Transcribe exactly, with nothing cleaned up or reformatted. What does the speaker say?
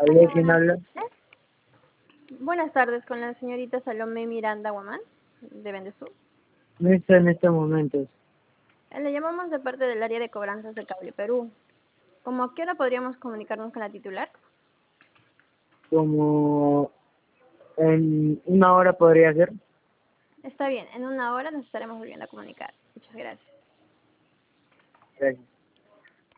Hola, Aló, ¿quién buenas habla? tardes. Buenas tardes con la señorita Salomé Miranda Guamán, de Vendesur. No está en estos momentos. Eh, Le llamamos de parte del área de cobranzas de Cable Perú. ¿Cómo a qué hora podríamos comunicarnos con la titular? Como en una hora podría ser. Está bien, en una hora nos estaremos volviendo a comunicar. Muchas gracias. Gracias.